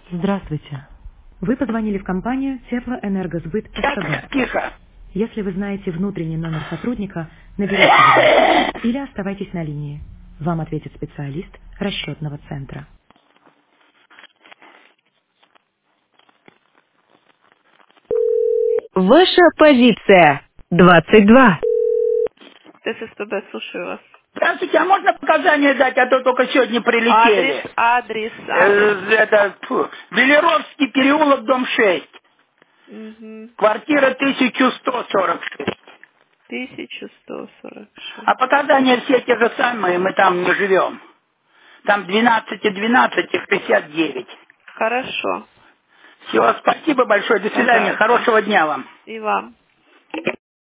Здравствуйте. Вы позвонили в компанию «Теплоэнергосбыт СКБ». Тихо. Если вы знаете внутренний номер сотрудника, наберите его или оставайтесь на линии. Вам ответит специалист расчетного центра. Ваша позиция 22. ТССПБ, слушаю вас. Здравствуйте, а можно показания дать, а то только сегодня Адрес, прилетели. адрес, адрес. Велеровский переулок, дом 6. Угу. Квартира 1146. 1146. А показания все те же самые, мы там не живем. Там 12 и 12 и 69. Хорошо. Все, спасибо большое, до свидания, Пожалуйста. хорошего дня вам. И вам.